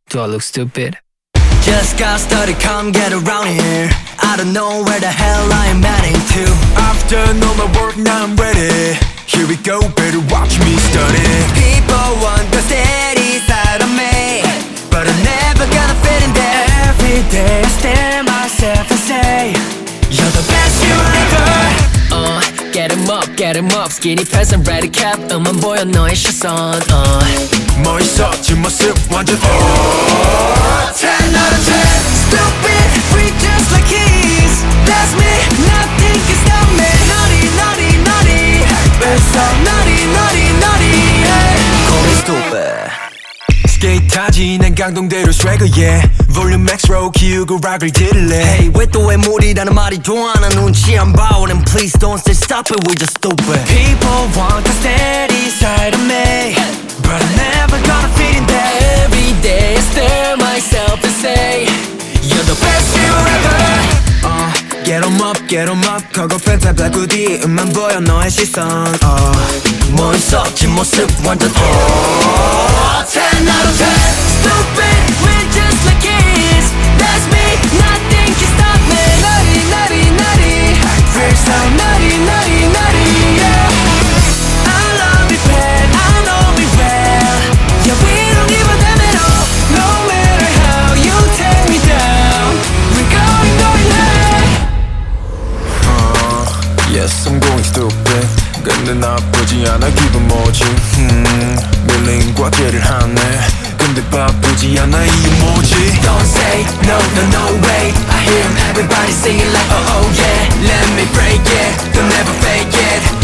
Do I look stupid? Just got started, come get around here. I don't know where the hell I am heading to. I've done all my work, now I'm ready. Here we go, better watch me study. People want the steady side of me, but I'm never gonna fit in there. Every day I stare myself and say, you're the best you ever. Get him up Skinny pants and ready cap 음만 보여 너의 시선 멋있어 뒷모습 완전 10 out of 10. Stupid, freak just like he's. That's me, nothing can stop me. Naughty, naughty, naughty. We're so naughty, naughty, naughty, yeah. Call me stupid. 스케이트 타지 난 강동대로 swagger yeah. 볼륨 맥스로 키우고 락을 들을래. Hey, 왜 또 외물이라는 말이 좋아하나 눈치 안 봐. And please don't say stop it, we're just stupid. People want the steady side of me, but I'm never gonna fit in there. Every day I stare myself and say You're the best you ever. Get 'em up 거고 펜타 black hoodie 음만 보여 너의 시선 멋있어 뒷모습 완전 10 out of 10. Stupid, we're just like kids. That's me, nothing can stop me. Naughty, naughty, naughty. We're so naughty, naughty, naughty, yeah. I love it bad, I know it well. Yeah, we don't give a damn at all. No matter how you tear me down, we're going, going high. Yes, I'm going stupid. 근데 나쁘지 않아 기분 뭐지 밀린 과제를 하네. 근데 바쁘지 않아 이유 뭐지. Don't say no, no, no way. I hear everybody singing like oh, oh yeah. Let me break it, they'll never fake it.